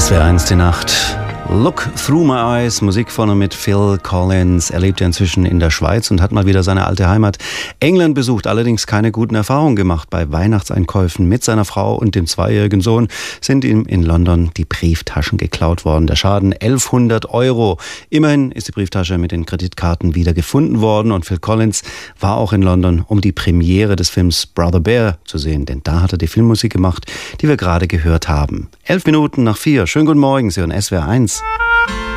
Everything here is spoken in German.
SWR1 die Nacht. Look Through My Eyes, Musik vorne mit Phil Collins. Er lebt ja inzwischen in der Schweiz und hat mal wieder seine alte Heimat England besucht. Allerdings keine guten Erfahrungen gemacht. Bei Weihnachtseinkäufen mit seiner Frau und dem 2-jährigen Sohn sind ihm in London die Brieftaschen geklaut worden. Der Schaden 1100 €. Immerhin ist die Brieftasche mit den Kreditkarten wieder gefunden worden. Und Phil Collins war auch in London, um die Premiere des Films Brother Bear zu sehen. Denn da hat er die Filmmusik gemacht, die wir gerade gehört haben. 11 Minuten nach 4. Schönen guten Morgen, Sie hören SWR1.